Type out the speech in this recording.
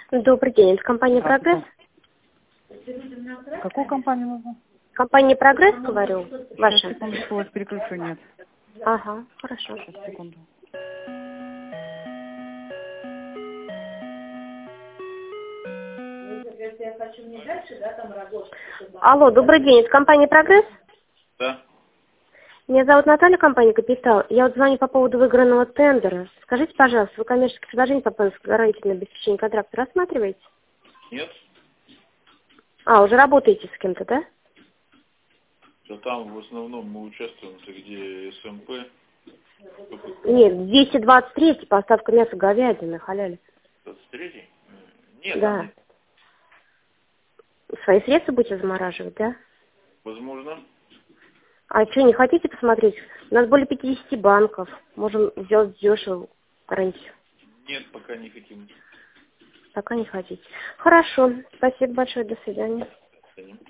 Добрый день, это компания «Прогресс». Какую компанию нужно? Компания «Прогресс», говорю, Сейчас, ваша. секундочку, вас переключу, нет. Ага, хорошо. Сейчас, секунду. Алло, добрый день, это компания «Прогресс». Да. Меня зовут Наталья, компания «Капитал». Я вот звоню по поводу выигранного тендера. Скажите, пожалуйста, вы коммерческое предложение по полной гарантии на обеспечение контракта рассматриваете? Нет? А, уже работаете с кем-то, да? Да там в основном мы участвуем, это где СМП. Нет, 223 поставка мяса говядины, халяли. 23-й? Нет, там Да. нет. Свои средства будете замораживать, да? Возможно. А что, не хотите посмотреть? У нас более 50 банков. Можем сделать дешево гарантию. Нет, пока не хотим. Пока не хотите. Хорошо. Спасибо большое. До свидания. Ценим.